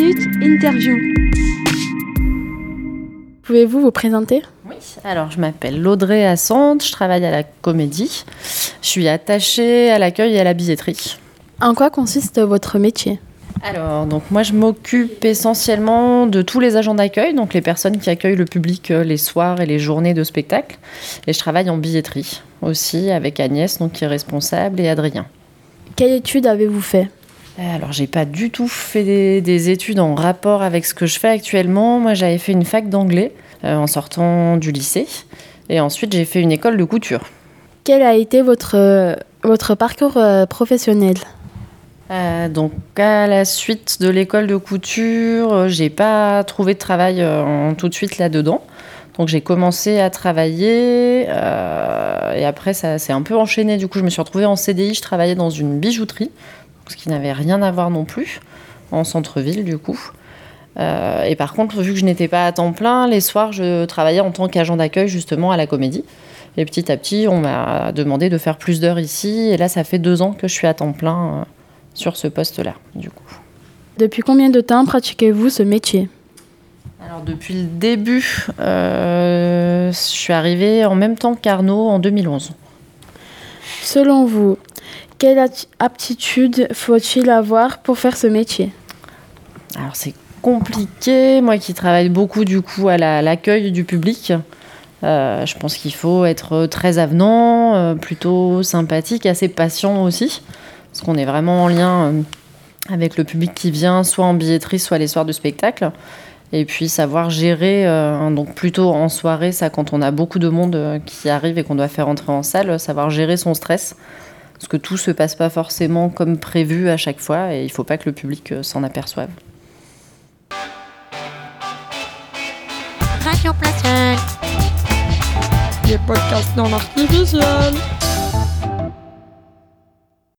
minutes interview. Pouvez-vous vous présenter ? Oui, alors je m'appelle Audrey Assante, je travaille à la Comédie. Je suis attachée à l'accueil et à la billetterie. En quoi consiste votre métier ? Alors, donc moi je m'occupe essentiellement de tous les agents d'accueil, donc les personnes qui accueillent le public les soirs et les journées de spectacle. Et je travaille en billetterie aussi avec Agnès, donc qui est responsable, et Adrien. Quelle étude avez-vous fait ? Alors, j'ai pas du tout fait des études en rapport avec ce que je fais actuellement. Moi, j'avais fait une fac d'anglais en sortant du lycée. Et ensuite, j'ai fait une école de couture. Quel a été votre parcours professionnel ? Donc, à la suite de l'école de couture, j'ai pas trouvé de travail tout de suite là-dedans. Donc, j'ai commencé à travailler et après, ça s'est un peu enchaîné. Du coup, je me suis retrouvée en CDI. Je travaillais dans une bijouterie, ce qui n'avait rien à voir non plus, en centre-ville du coup. Et par contre, vu que je n'étais pas à temps plein, les soirs, je travaillais en tant qu'agent d'accueil justement à la Comédie. Et petit à petit, on m'a demandé de faire plus d'heures ici. Et là, ça fait 2 ans que je suis à temps plein sur ce poste-là, du coup. Depuis combien de temps pratiquez-vous ce métier ? Alors, depuis le début, je suis arrivée en même temps qu'Arnaud en 2011. Selon vous, quelle aptitude faut-il avoir pour faire ce métier ? Alors, c'est compliqué. Moi qui travaille beaucoup du coup à l'accueil du public, je pense qu'il faut être très avenant, plutôt sympathique, assez patient aussi, parce qu'on est vraiment en lien avec le public qui vient, soit en billetterie, soit les soirs de spectacle. Et puis savoir gérer, donc plutôt en soirée, ça quand on a beaucoup de monde qui arrive et qu'on doit faire entrer en salle, savoir gérer son stress. Parce que tout ne se passe pas forcément comme prévu à chaque fois et il ne faut pas que le public s'en aperçoive. Radio Plateau. Les podcasts non artificiels.